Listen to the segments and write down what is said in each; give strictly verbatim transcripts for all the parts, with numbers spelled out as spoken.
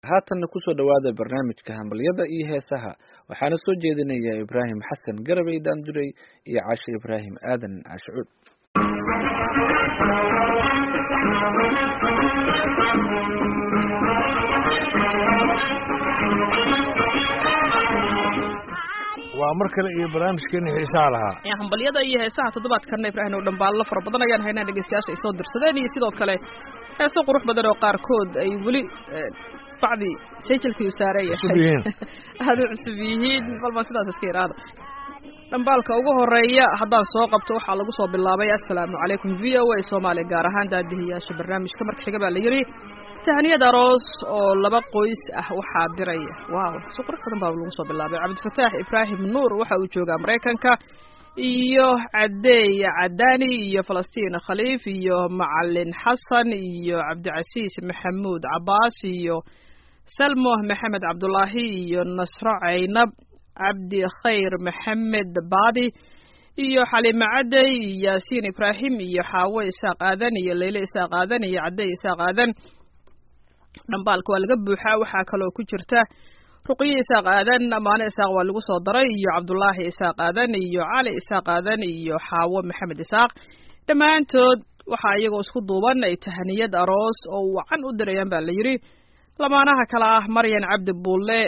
haatanna kusoo dhawaada barnaamijka hambalyada iyo heesaha waxaana soo jeedinaya Ibraahim Xasan Garabay Daanduray iyo Caashe Ibraahim Aadan Caashuud. waa mar kale iyo barnaamijkeena xiisaha lahaa ee hambalyada iyo heesaha toddobaadkan Ibraahim oo dhanbaal fara badan ayaan haynaa dhageystayaasha ay soo dirsadeen iyo sidoo kale heeso qurux badan oo qaarkood ay weli bacdi sayjalkii u saareeyay hadu cusub yihiin balma sidaas iska yiraahdo dhanbaalka ugu horeeya haddaan soo qabto waxaa lagu soo bilaabay assalaamu calaykum v o a Soomaali gaar ahaan daadihiyaasha barnaamijka marka xiga baa la yiri tahniyada aroos oo laba qoys ah waxaa diray waaw soo qurux badan baa lagu soo bilaabay Cabdifataax Ibraahim Nuur waxa uu joogaa Mareykanka iyo Cadeey Cadani iyo Falastiin Khaliif iyo Macallin Xasan iyo Cabdicasiis Maxamuud Cabaas iyo Salmo Maxamed Cabdullaahi iyo Nasro Caynab Cabdi Khayr Maxamed Baadi iyo Xaliima Cadeey iyo Yaasiin Ibraahim iyo Xaawo Isaaq Aadan iyo Leyle Isaaq Aadan iyo Cadeey Isaaq Aadan dhanbaalka waa laga buuxaa waxaa kaloo ku jirta Ruqiye Isaaq Aadan Amaane Isaaq waa lagu soo daray iyo Cabdullaahi Isaaq Aadan iyo Cali Isaaq Aadan iyo Xaawo Maxamed Isaaq dhammaantood waxaa iyagoo isku duuban ay tahniyad aroos oo wacan u dirayaan baa la yiri lamaanaha kala ah Maryan Cabdi Buule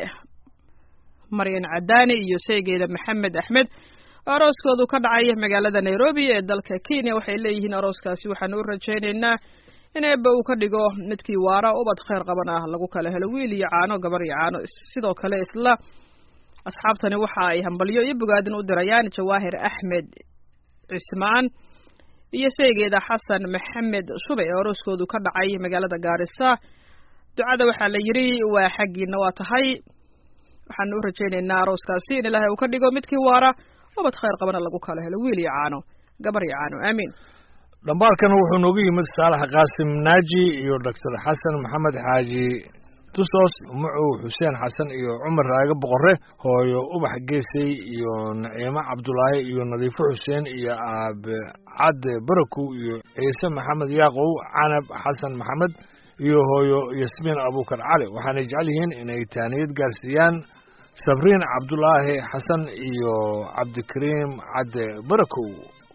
Maryan Cadani iyo Sheegeeda Maxamed Axmed arooskoodu ka dhacay magaalada Nairobi ee dalka Kenya waxay leeyihiin arooskaasi waxaan u rajaynaynaa in eebba uu ka dhigo midkii waara ubad khayr qaban ah lagu kala helo wiil iyo caano gabar iyo caano sidoo kale isla asxaabtani waxa ay hambalyo iyo bogaadin u dirayaan Jawaahir Axmed Cismaan iyo Sheegeeda Xasan Maxamed Shubay arooskoodu ka dhacay magaalada Gaarisa ducada waxa la yiri waa xaqiina waa tahay waxaan u rajaynaynaa arooskaasi in Ilaahay uu ka dhigo midkii waara ubad khayr qaban lagu kala helo wiil iyo caano gabar iyo caano aamin dhanbaalkana wuxuu noogu yimid Saalax Qaasim Naaji iyo Doctor Xasan Maxamed Xaaji Tusos Mucu Xuseen Xasan iyo Cumar Raaga Boqorre hooyo Ubax Geesay iyo Naciima Cabdullaahi iyo Nadiifo Xuseen iyo Aab Cad Baraku iyo Ciise Maxamed Yaaqow Canab Xasan Maxamed iyo hooyo Yasmiin Abuukar Cali waxaana jecel yihiin inay taaniyad gaarsiiyaan Sabriin Cabdullaahi Xasan iyo Cabdikariim Cad Baraku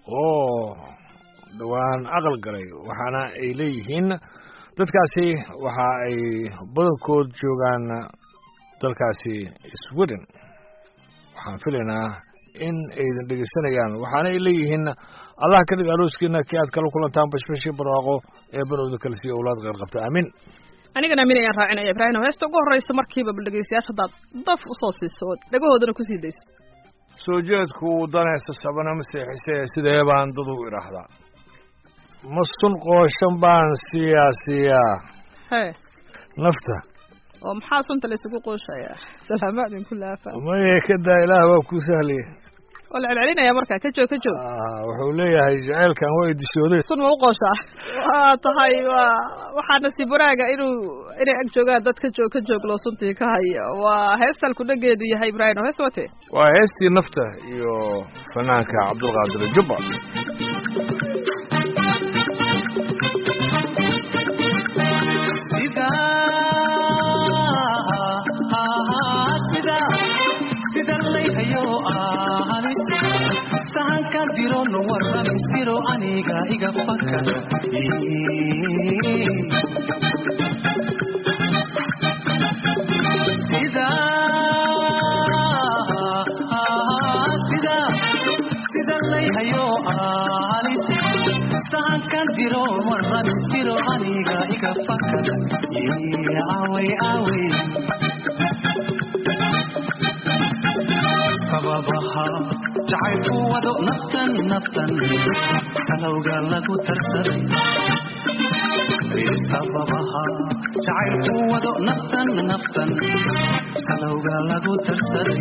oo dhawaan aqal galay waxaana ay leeyihiin dadkaasi waxa ay badankood joogaan dalkaasi Sweden waxaan filaynaa in aydan dhegeysanayaan waxaana ay leeyihiin Allah ka dhig arooskiina kii aad kala kulantaan bashbashi barwaaqo ee banowda kala sii awlaad qeyr qabta aamin anigana aamin ayaan raacinaya Ibraahim heesta ugu horeysa markiiba dhegeystayaasha dad daf u soo siiso dhagahoodana ku sii dayso soo jeedku danaysa sabana maseexisay sidee baan dad u iraahdaa masun qooshan baan siyaasiyaa hee nafta oo maxaa sunta la isugu qooshayaa salaamaadin kulaafa ma ka daa ilaah waa ku sahlay wala celcelinaya marka ka joog ka joog ah wuxuu leeyahay jaceelkan way dishooday sun ma u qooshaa waa tahay waa waxaa nasiib wanaaga inuu inay ag joogaan dad ka joog ka joog loo suntii ka haya waa heestal ku dhageedu yahay Ibraahim hees wate waa heestii nafta iyo fanaanka Cabdulqaadir Jubba aniga iga fakada sida sida sida layhayo ali sahankan diro waran diro aniga iga fakada awe awe sababaha jacaylku wado naftan naftan kalowga lagu tarsaday sababaha jacaylku wado naftan naftan kalowga lagu tarsaday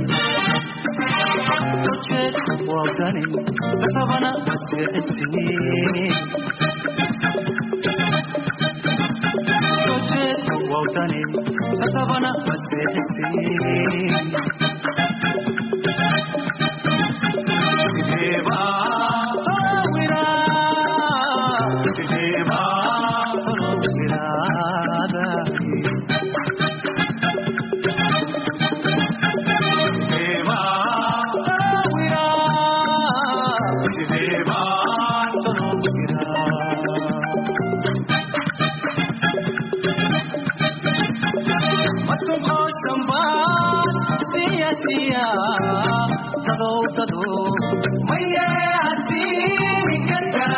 ujeedku wadani sabana waseexisiin ujeedku wadani sabana waseexisiin sambaan siya siya tado tado maye asigata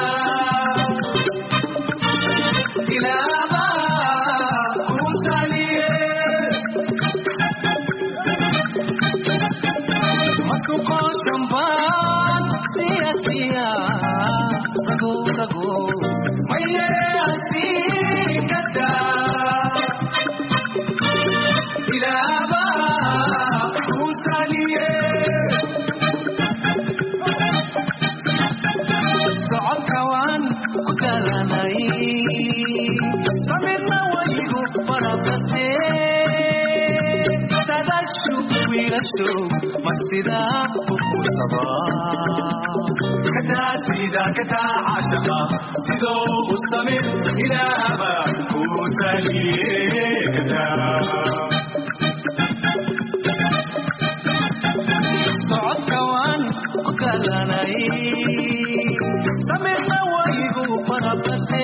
dilaba kusaliye matuko sambaan siya siya tado tado maye asigata dilaba kusaliye socodkawan ku dalanay samirna waygu barabate sadashu wiilashu mastida ukusaba kadaa sida kadaa caashaqa sidoo u samir ilaaba kusaliye kadaa socodkawan ku dalanay samirna waygu barabate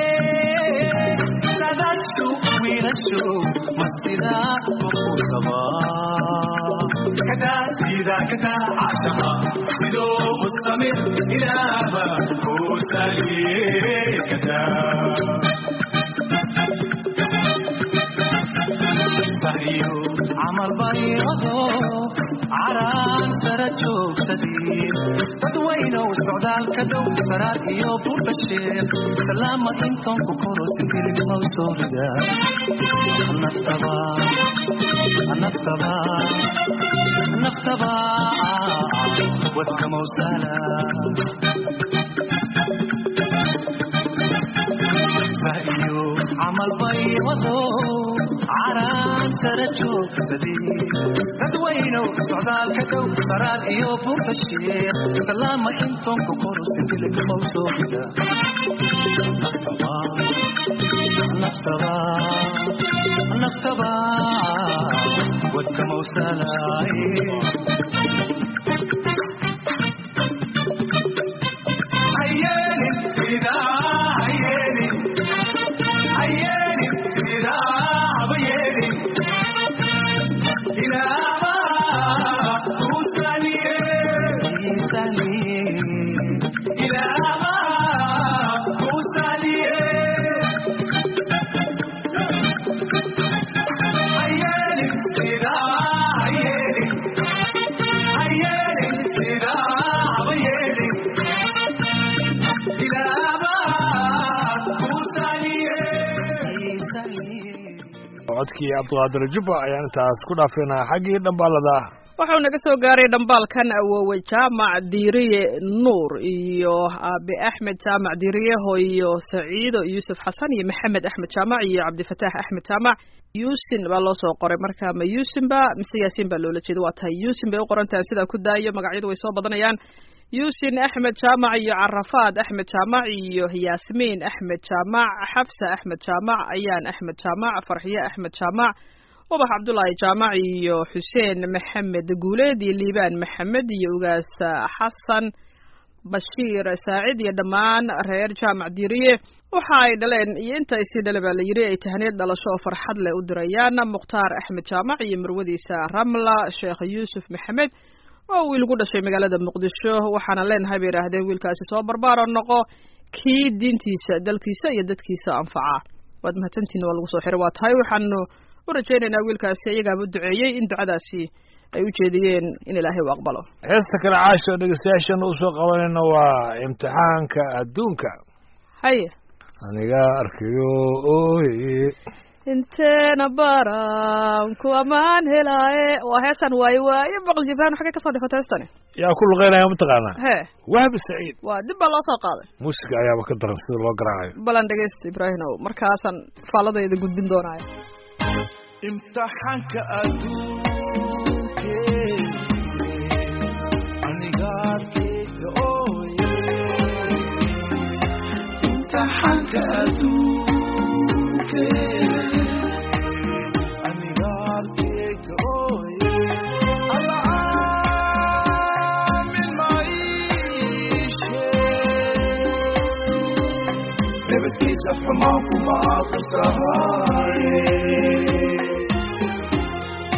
sadashu wiilashu mastida ukusaba kadaa sida kadaa caashaqa sidoo u samir ilaaba kusaliye kadaa bariyo camal bariirado caraan sara joogsadii dadweynow socdaalka dhow saraad iyo burbasheer salaamad intoon ku koro sindirimow soorida naftaba naftaba naftaba wadka mawsala bariyo camal bariirado caraan sara joogsadii dadweynow socdaalka dhow saraad iyo burbasheer salaama intoon ku koro sindirimow soorida naftaba naftaba naftaba wadka mawsalaaye hayeelin sidaa hayeelin hayeelin sidaa habayeelin ilaaba kusaliye isaliye ilaaba kusaliye hayeelin sidaa hayeelin hayeelin sidaa habayeelin ilaaba kusaliye isaliye codkii cabdiqaadir jubba ayaan intaas ku dhaafinaa xaggii dhambaalada wuxuu naga soo gaaray dhambaalkan awoowe jaamac diiriye nuur iyo aabe axmed jaamac diiriye hooyo saciido yuusuf xasan iyo maxamed axmed jaamac iyo cabdifataax axmed jaamac yuusin baa loo soo qoray marka ma yuusin ba mise yaasiin baa loola jeeda waa tahay yuusin bay u qorantahay sidaa ku daayo magacyadu way soo badanayaan yuusin axmed jaamac iyo carafaad axmed jaamac iyo yaasmiin axmed jaamac xabsa axmed jaamac ayaan axmed jaamac farxiye axmed jaamac ubax cabdulaahi jaamac iyo xuseen maxamed guuleed iyo liibaan maxamed iyo ugaas xasan bashiir saacid iyo dhammaan reer jaamac diiriye waxa ay dhaleen iyo inta ay sii dhale baa la yidhi ay tahaneed dhalasho oo farxad leh u dirayaan mukhtaar axmed jaamac iyo marwadiisa ramla sheekh yuusuf maxamed oo wiil gu dhashay magaalada muqdisho waxaana leenahay bay yidhaahdeen wiilkaasi soo barbaaro noqo kii diintiisa dalkiisa iyo dadkiisa anfaca waad mahadsantihin waa lagu soo xiray waa tahay waxaanu u rajaynaynaa wiilkaasi iyagaaba u duceeyey in ducadaasi ay u jeediyeen in ilaahay u aqbalo heesta kale caasho dhegeystayaashana usoo qabanayna waa imtixaanka adduunka haye aniga arkayo ooye inteena baran ku amaan helaaye waa heestan waaye waaye boqol jibaan xagee kasoo dhifatay heestani yaa ku luqeynaya mataqaanaa he wahbi saciid waa dib baa loo soo qaaday muusiga ayaaba ka daran sida loo garaacayo balan dhegeysta ibraahimow markaasaan faaladayda gudbin doonaayo imtixaanka adduunke aniga arkayga ooye imtixaanka adduunke aniga arkayga ooye alla aamin maishe nabadkiisa xumaan kuma aqrisahaye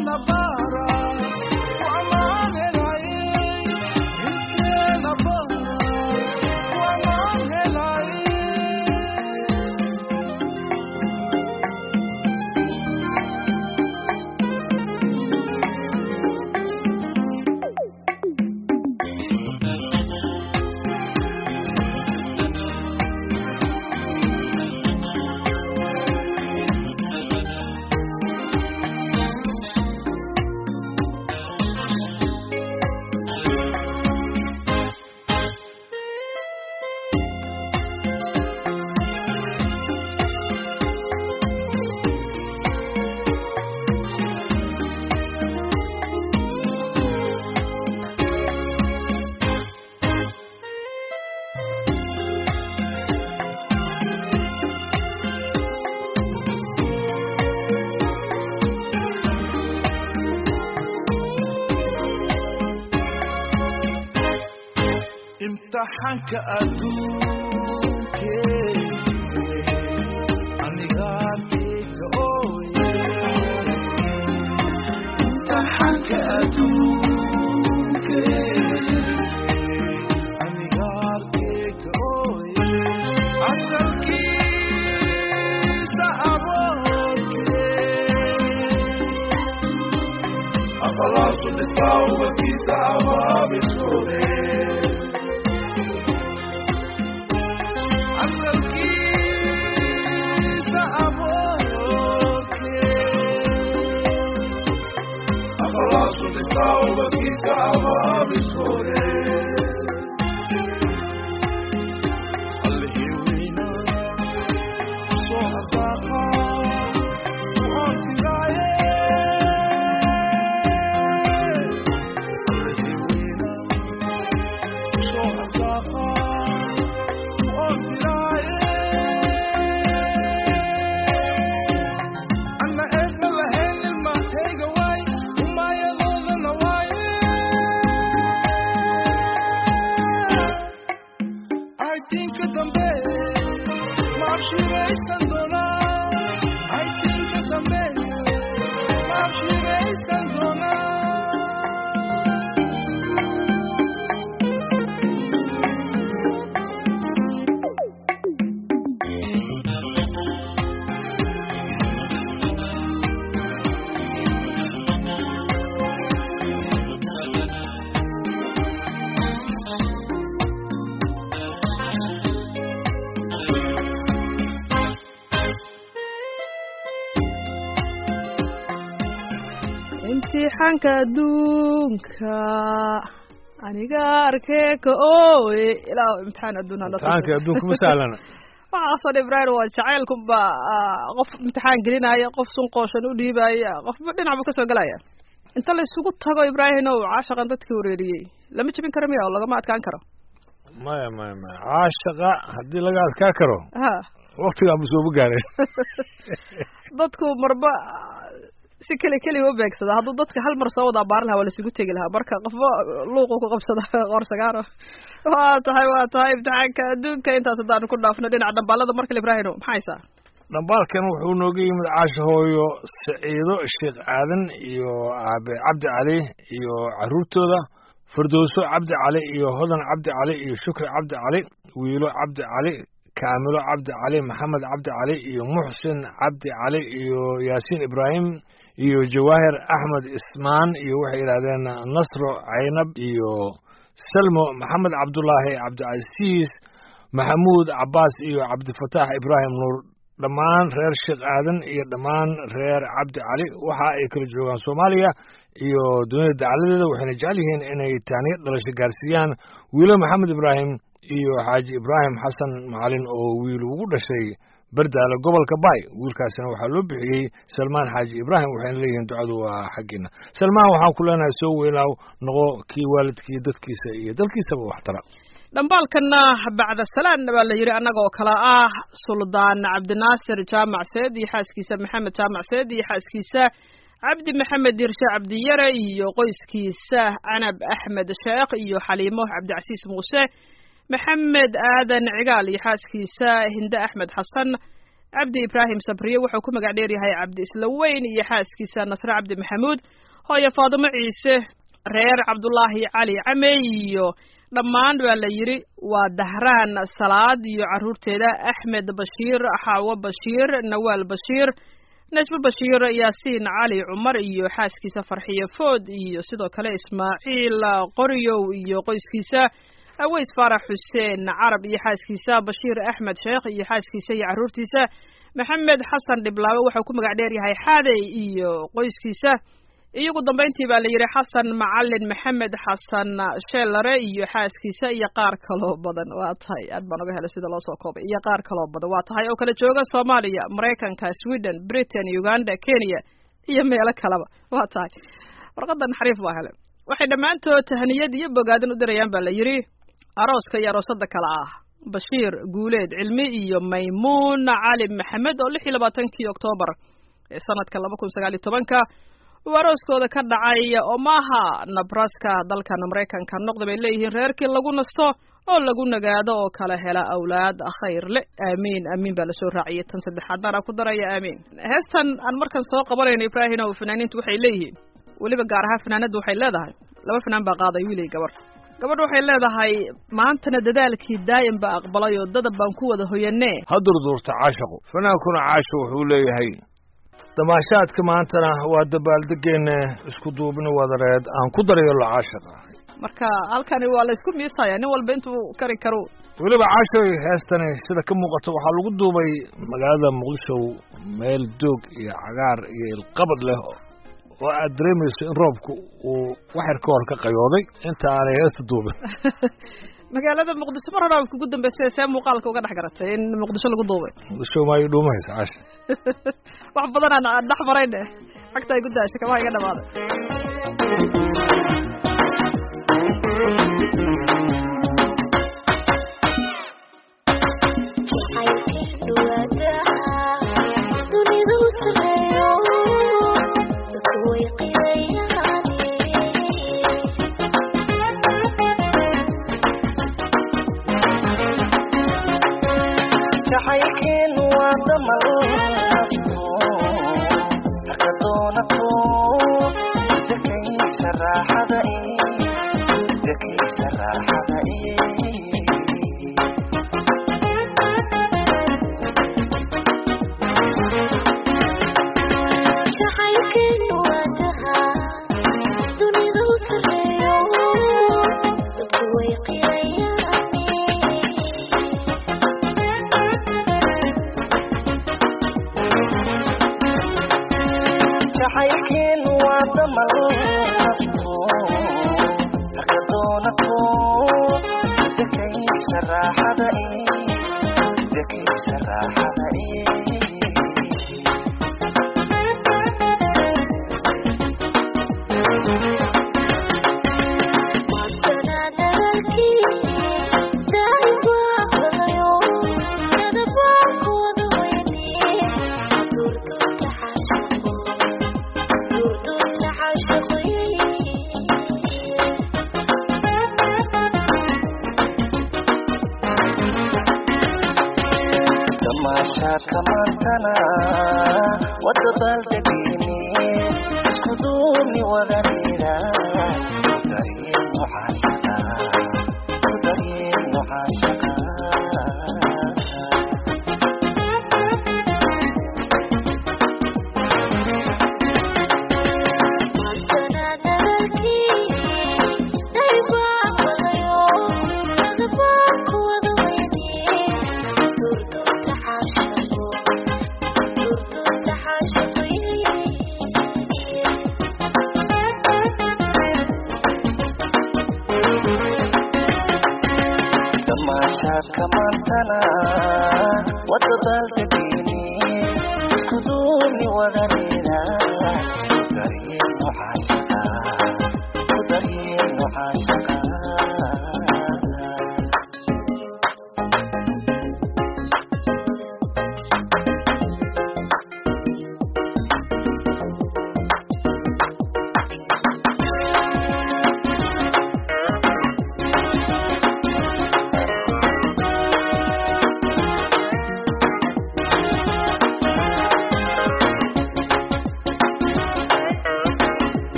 imtixaanka adduunke anigaa dhiga ooye imtixaanka adduunke anigaa dhiga ooye asalkiisa aboorke aqalaasu dhisaa ubakiisa abaabiskoode imtixaanka adduunka aniga arkee ka ooye ilaa imtixaan adduun hala imtixaanka adduunka ma sahlana waxaasoo ibraahim waa jacaylkunba qof imtixaan gelinaya qof sunqooshan u dhiibaya qofba dhinac buu kasoo gelaya inta la isugu tago ibraahim ow caashaqan dadkii wareeriyey lama jebin karo miya oo lagama adkaan karo maya maya maya caashaqa haddii laga adkaan karo ha waktigaa ma sooba gaareen dadku marba si keli keli u beegsada hadduu dadka hal mar soo wada abaar lahaa waa lasugu tegi lahaa marka qofba luuqu ku qabsada qoor sagaaro waa tahay waa tahay imtixaanka adduunka intaas haddaan ku dhaafno dhinaca dhambaalada markale ibraahim maxaa haysaa dhambaalkan wuxuu nooga yimid caasho hooyo saciido sheekh aadan iyo aabe cabdi cali iyo caruurtooda firdowso cabdi cali iyo hodan cabdi cali iyo shukri cabdi cali wiilo cabdi cali kaamilo cabdi cali maxamed cabdi cali iyo muxsin cabdi cali iyo yaasiin ibraahim iyo jawaahir axmed ismaan iyo waxay yidhahdeen nasro caynab iyo salmo maxamed cabdullaahi cabdicasiis maxamuud cabbaas iyo cabdifataax ibraahim nuur dhammaan reer sheekh aadan iyo dhammaan reer cabdi cali waxa ay kala joogaan soomaaliya iyo dunida dacaladeeda waxayna jecel yihiin inay taaniya dhalasho gaarsiiyaan wiilo maxamed ibraahim iyo xaaji ibraahim xasan macalin oo wiil ugu dhashay bardaale gobolka baay wiilkaasina waxaa loo bixiyey salmaan xaaji ibraahim waxayna leeyihiin ducadu waa xaggiina salmaan waxaan ku leenahay soo weynaaw noqo kii waalidkii dadkiisa iyo dalkiisaba waxtara dhambaalkana bacda salaan baa la yidhi annaga oo kale ah suldaan cabdinaasir jaamac seed iyo xaaskiisa maxamed jaamac seed iyo xaaskiisa cabdi maxamed dirshe cabdiyare iyo qoyskiisa canab axmed sheekh iyo xaliimo cabdicasiis muuse maxamed aadan cigaal iyo xaaskiisa hinde axmed xasan cabdi ibraahim sabriye wuxuu ku magac dheer yahay cabdi islaweyn iyo xaaskiisa nasre cabdi maxamuud hooyo faadimo ciise reer cabdulaahi cali camey iyo dhammaan baa la yidhi waa dahraan salaad iyo carruurteeda axmed bashiir xaawo bashiir nawaal bashiir najmo bashiir yaasiin cali cumar iyo xaaskiisa farxiyo food iyo sidoo kale ismaaciil qoryow iyo qoyskiisa aweys faarax xuseen carab iyo xaaskiisa bashiir axmed sheekh iyo xaaskiisa iyo carruurtiisa maxamed xasan dhiblaawe wuxuu ku magac dheer yahay xaadey iyo qoyskiisa iyo ugu dambayntii baa la yidhi xasan macalin maxamed xasan sheelare iyo xaaskiisa iyo qaar kaloo badan waa tahay aad baan uga helay sida loo soo koobay iyo qaar kaloo badan waa tahay oo kala jooga soomaaliya maraykanka sweden britain uganda kenya iyo meelo kaleba waa tahay warqadan xariif baa helay waxay dhammaantood tahniyad iyo bogaadin u dirayaan baa la yidhi arooska iyo aroosada kale ah bashiir guuleed cilmi iyo maymuun cali maxamed oo lix iyo labaatankii oktoobar ee sanadka laba kun sagaal iyo tobanka uu arooskooda ka dhacay Omaha Nebraska dalkan Mareykanka noqda bay leeyihiin reerkii lagu nasto oo lagu nagaado oo kala hela awlaad khayr le amiin amiin baa la soo raaciyay tan saddexaad baan ku daraya amiin heestan aan markan soo qabanayno Ibrahim oo fanaaniintu waxay leeyihiin waliba gaar ahaan fanaanadu waxay leedahay laba fanaan baa qaaday wiilay gabar gabadhu waxay leedahay maantana dadaalkii daa'im ba aqbalay oo dad baan ku wada hoyanee hadur durta caashaqo fanaankuna caasho wuxuu leeyahay damaashaadka maantana waa dabaaldegeena isku duubin wadareed aan ku darayo la caashaqa marka halkani waa la isku miisaya nin walba intuu kari karo waliba caasho heestani sida ka muuqato waxaa lagu duubay magaalada Muqdisho meel doog iyo cagaar iyo ilqabad leh oo aad dareemayso in roobku uu waxyar ka hor ka qayooday inta aanay heesta duubin magaalada Muqdisho mar hore ugu dambeysay see muuqaalka uga dhex garatay in Muqdisho lagu duubay Muqdisho ma ay dhuumaysaa caash wax badan aan dhex marayna xagta ay gudaashay kama iga dhamaaday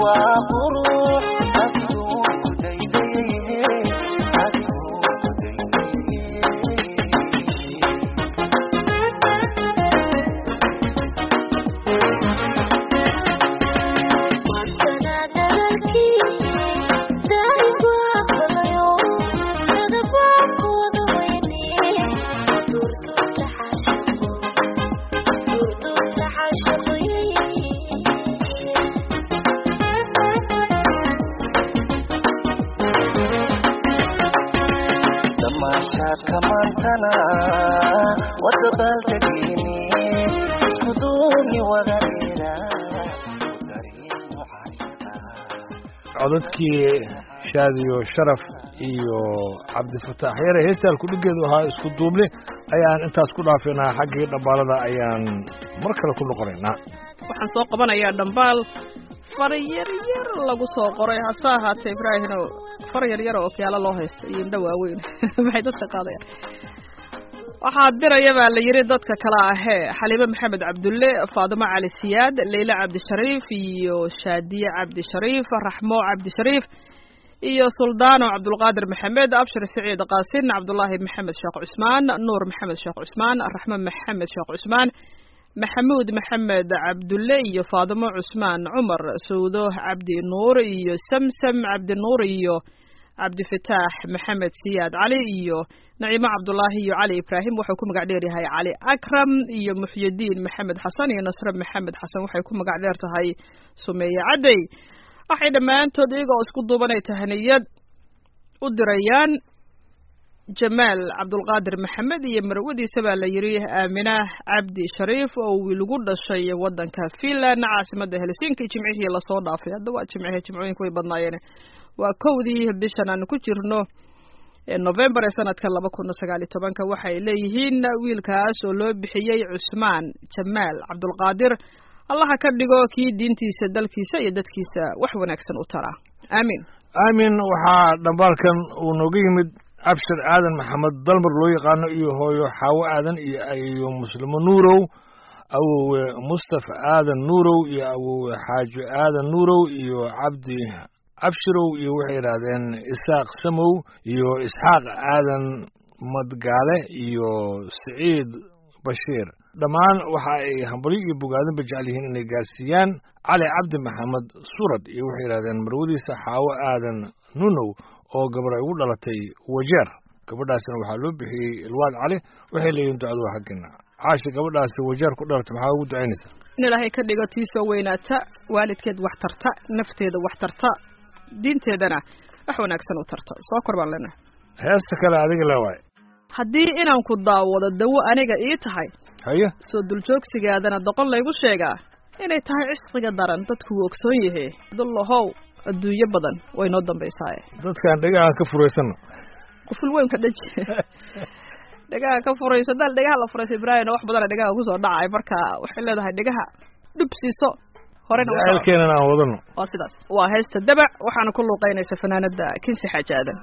codadkii shaadiyo sharaf iyo cabdifataax yare heestaan kudhigeedu ahaa isku duubni ayaan intaas ku dhaafinaa xaggii dhambaalada ayaan mar kale ku noqonaynaa waxaan soo qabanayaa dhambaal far yar yar lagu soo qoray hase ahaatee ibraahino far yar yar oo kiyaalo loo haysto iyo indho waaweyn maxay dadka qaadayaan waxaa diraya baa la yidhi dadka kale ahee xaliime maxamed cabdulle faadimo cali siyaad leyla cabdishariif iyo shaadiye cabdishariif raxmo cabdishariif iyo suldaano cabdulqaadir maxamed abshir siciid qaasin cabdullaahi maxamed sheekh cusmaan nuur maxamed sheekh cusmaan raxmo maxamed sheekh cusmaan maxamuud maxamed cabdulle iyo faadimo cusmaan cumar sawdo cabdi nuur iyo samsam cabdi nuur iyo cabdifataax maxamed siyaad cali iyo naciimo cabdullaahi iyo cali ibraahim wuxuu ku magac dheer yahay cali akram iyo muxyidiin maxamed xasan iyo nasre maxamed xasan waxay ku magac dheer tahay sumeeye cadey waxay dhammaantood iyagoo isku duubanay tahniyad u dirayaan jamaal cabdulqaadir maxamed iyo marwadiisa baa la yidhi aaminah cabdi shariif oo wiilgu dhashay waddanka finland caasimadda helsinki jimcihii lasoo dhaafay hadda waa jimcihii jimcooyinka way badnaayeen waa kowdii bishan aan ku jirno november ee sanadka laba kun sagaal iyo tobanka waxay leeyihiin wiilkaas oo loo bixiyey cusmaan jamaal cabdulqaadir allaha ka dhigo kii diintiisa dalkiisa iyo dadkiisa wax wanaagsan u tara aamin aamin waxaa dhambaalkan uu nooga yimid abshir aadan maxamed dalmar loo yaqaano iyo hooyo xaawo aadan iyo iyo muslimo nuurow awowe mustafa aadan nuurow iyo awowe xaajo aadan nuurow iyo cabdi abshirow iyo waxay yidhaahdeen isaaq samow iyo isxaaq aadan madgaale iyo siciid bashiir dhammaan waxa ay hambalyo iyo bogaadinba jecel yihiin inay gaarsiiyaan cali cabdi maxamed surad iyo waxay yidhahdeen marwadiisa xaawo aadan nunow oo gabar ay ugu dhalatay wajeer gabadhaasina waxaa loo bixiyey ilwaad cali waxay leeyihiin ducadu waa xaggina caashi gabadhaasi wajeer ku dhalatay maxaa ugu ducaynaysa in ilaahay ka dhigo tii soo weynaata waalidkeed wax tarta nafteeda wax tarta diinteedana wax wanaagsan u tarta soo kor baan leenahay heesta kale adiga le waay haddii inaan ku daawado dawo aniga ii tahay haye soo duljoogsigaadana doqon laygu sheegaa inay tahay cishqiga daran dadku wuu ogsoon yahay dullahow adduunyo badan way noo dambaysaaye dadkaan dhegaha ka furaysano quful weynka dhaji dhegaha ka furayso daal dhegaha la furayso ibraahim wax badana dhegaha kusoo dhacay marka waxay leedahay dhegaha dhub siiso horena jacaylkeenana aan wadano waa sidaas waa heesta dabac waxaana ku luuqaynaysa fanaanada kinsi xaaji aadan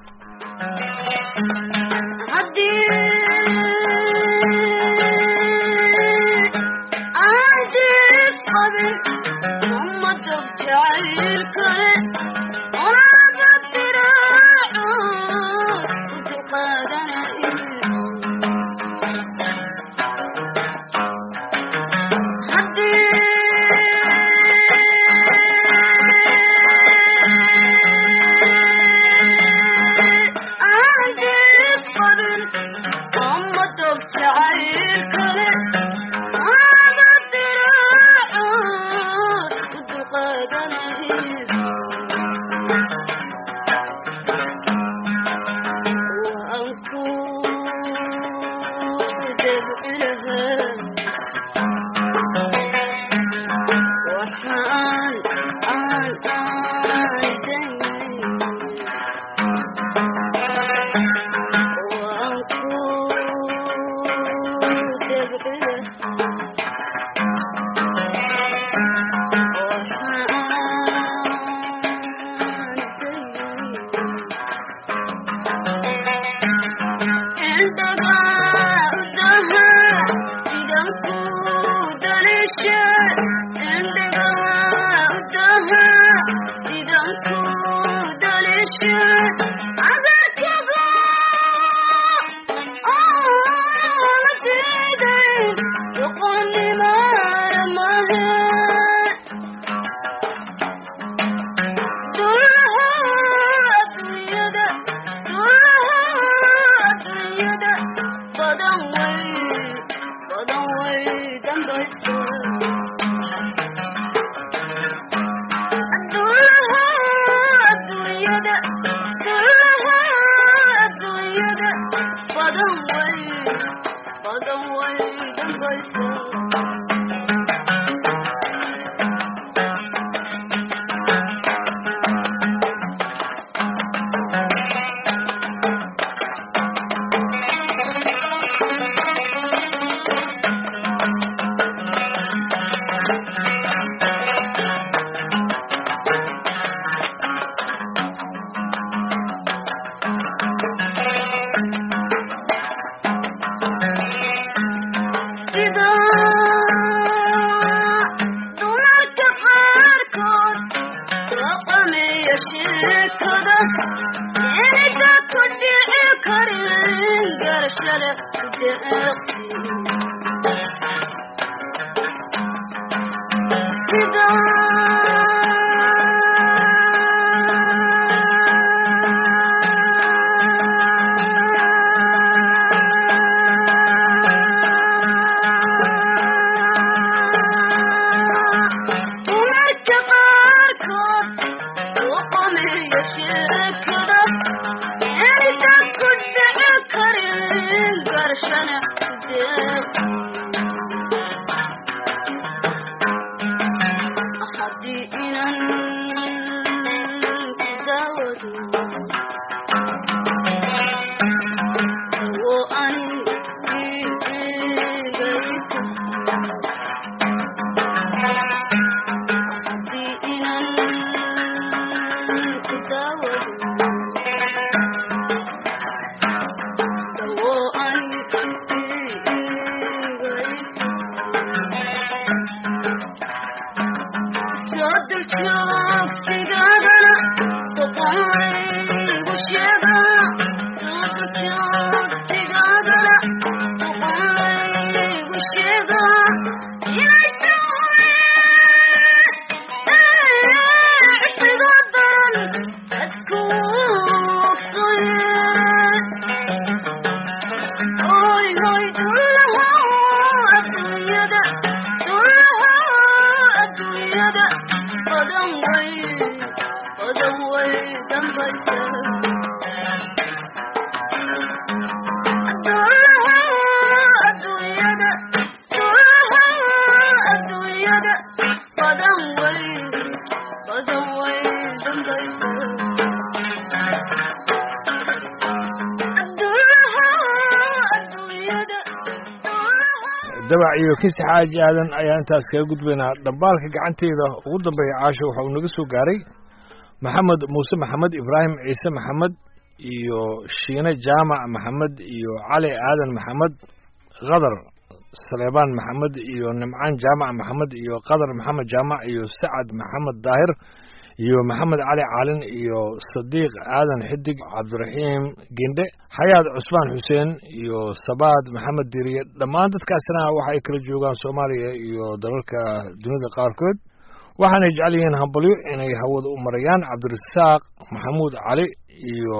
dabac iyo kisi xaaji aadan ayaa intaas kaga gudbaynaa dhambaalka gacanteeda ugu dambeeya caasho waxa uu naga soo gaaray maxamed muuse maxamed ibraahim ciise maxamed iyo shiine jaamac maxamed iyo cali aadan maxamed qadar saleebaan maxamed iyo nimcaan jaamac maxamed iyo qadar maxamed jaamac iyo sacad maxamed daahir iyo maxamed cali caalin iyo sadiiq aadan xidig cabdiraxiim gindhe xayaad cusmaan xuseen iyo sabaad maxamed diriye dhammaan dadkaasina waxa ay kala joogaan soomaaliya iyo dalalka dunida qaarkood waxaanay jecel yihiin hambalyo inay hawada u marayaan cabdirasaaq maxamuud cali iyo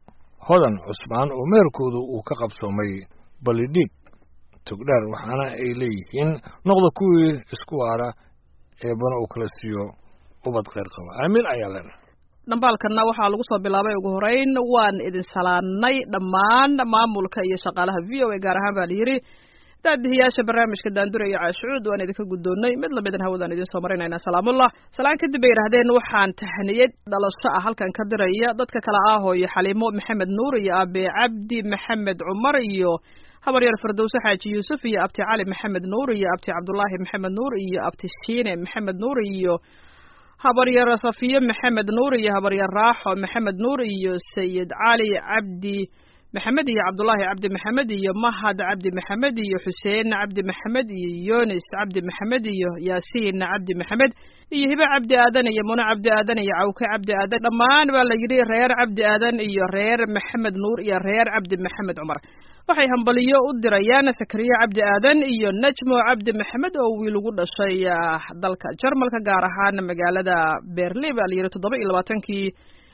hodan cusmaan oo meherkooda uu ka qabsoomay balidhiig togdheer waxaana ay leeyihiin noqda kuwii isku waara eebana uu kala siiyo ubad kheyr qaba aamin ayaa lena dhambaalkanna waxaa lagu soo bilaabay ugu horeyn waan idin salaanay dhammaan maamulka iyo shaqaalaha v o a gaar ahaan baa layidhi daadihiyaasha barnaamijka daandura iyo caashucuud waan idinka guddoonnay mid lamidan hawadaan idin soo marinaynaa salaamullah salaan kadib bay yidhaahdeen waxaan tahniyad dhalasho ah halkan ka diraya dadka kale ah hooyo xaliimo maxamed nuur iyo aabe cabdi maxamed cumar iyo habaryar firdowse xaaji yuusuf iyo abti cali maxamed nuur iyo abti cabdulaahi maxamed nuur iyo abti shiine maxamed nuur iyo habaryar safiye maxamed nuur iyo habaryar raaxo maxamed nuur iyo sayid cali cabdi maxamed iyo cabdulaahi cabdi maxamed iyo mahad cabdi maxamed iyo xuseen cabdi maxamed iyo yunis cabdi maxamed iyo yaasiin cabdi maxamed iyo hibe cabdi aadan iyo mune cabdi aadan iyo cawke cabdi aadan dhammaan baa la yidhi reer cabdi aadan iyo reer maxamed nuur iyo reer cabdi maxamed cumar waxay hambaliyo u dirayaan sakariye cabdi aadan iyo najmo cabdi maxamed oo wiil ugu dhashay dalka jarmalka gaar ahaan magaalada berlin baa la yidhi toddoba iyo labaatankii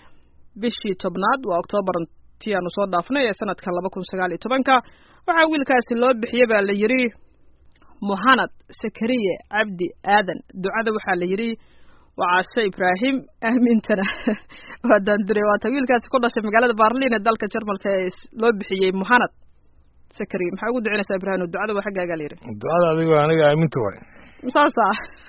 bishii tobnaad waa oktoobar ti aanu soo dhaafnay ee sanadkan laba kun sagaal iyo tobanka waxaa wiilkaasi loo bixiyey baa la yidhi muhanad sakariye cabdi aadan ducada waxaa la yidhi waa caasho ibraahim aamintana waa daandure waata wiilkaasi ku dhashay magaalada berlin ee dalka jarmalka ee loo bixiyey muhanad sakariye maxaa ugu ducinaysaa ibraahim ducada waa xaggaagaa la yidhi ducada adigo aniga aaminta waay saasa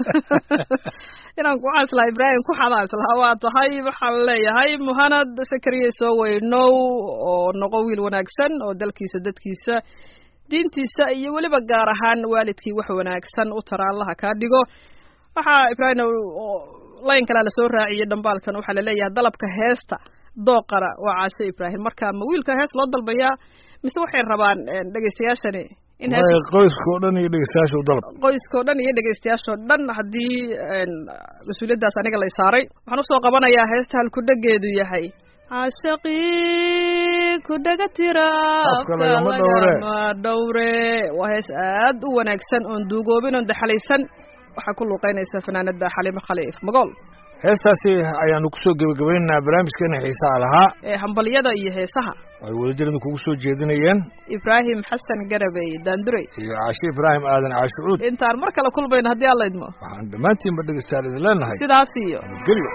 inaan ku xaslaa ibraahim ku xadaaslaa waa tahay waxaan leeyahay muhanad sakariye soo weynow oo noqo wiil wanaagsan oo dalkiisa dadkiisa diintiisa iyo weliba gaar ahaan waalidkii wax wanaagsan u tara allaha kaa dhigo waxaa ibraahim layn kalaa lasoo raaciyey dhambaalkan waxaa laleeyahay dalabka heesta dooqara waa caasho ibraahim marka ma wiilka hees loo dalbayaa mise waxay rabaan dhegaystayaashani in qoyska oo dhan iyo dhegeystayaasha u dalab qoyska oo dhan iyo dhegeystayaasha oo dhan haddii mas-uuliyaddaas aniga lay saaray waxaan usoo qabanayaa heesta halku dhageedu yahay caashaqii ku dhaga tira lagama dhowre dhowre waa hees aad u wanaagsan oon duugoobin oon daxalaysan waxaa ku luuqeynaysa fanaanada xaliimo khaliif magool heestaasi ayaanu kusoo gebagabaynaynaa barnaamijkeena xiisaha lahaa ee hambalyada iyo heesaha ay wadajirada kugu soo jeedinayeen ibraahim xasan garabey daandurey iyo caashi ibraahim aadan caashucuud intaan mar kale kulmayno haddii alla idmo waxaan dhammaantiinba dhegeystayaal idin leenahay sidaas iyo nabadgelyo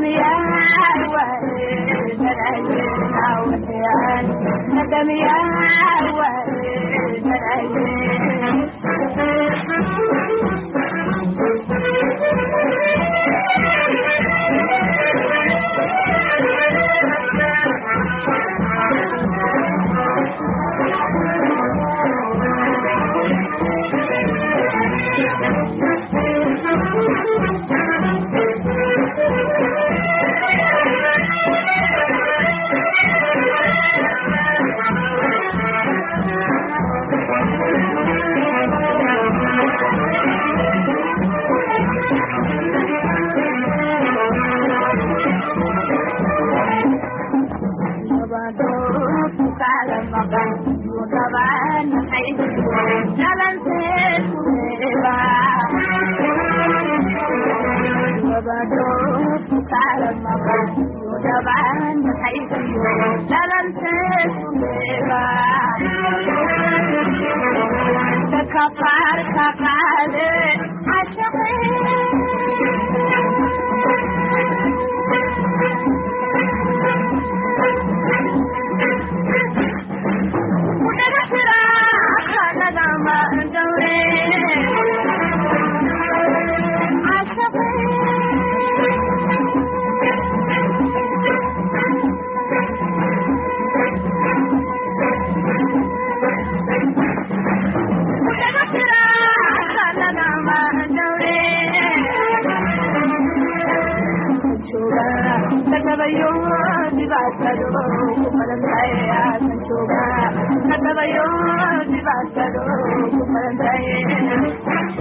ندم يا ويل درعينا وحيان ندم يا ويل درعينا Thank you.